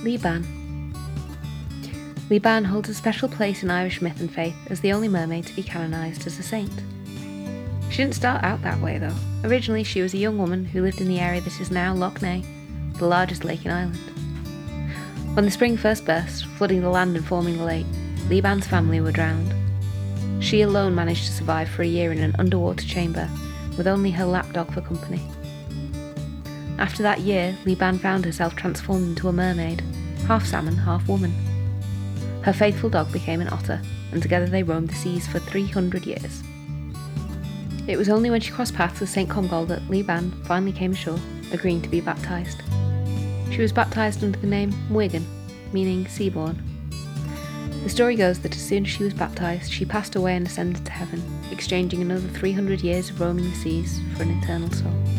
Liban. Liban holds a special place in Irish myth and faith as the only mermaid to be canonised as a saint. She didn't start out that way though. Originally she was a young woman who lived in the area that is now Lough Neagh, the largest lake in Ireland. When the spring first burst, flooding the land and forming the lake, Liban's family were drowned. She alone managed to survive for a year in an underwater chamber, with only her lapdog for company. After that year, Liban found herself transformed into a mermaid, half salmon, half woman. Her faithful dog became an otter, and together they roamed the seas for 300 years. It was only when she crossed paths with St. Comgall that Liban finally came ashore, agreeing to be baptised. She was baptised under the name Muigan, meaning seaborn. The story goes that as soon as she was baptised, she passed away and ascended to heaven, exchanging another 300 years of roaming the seas for an eternal soul.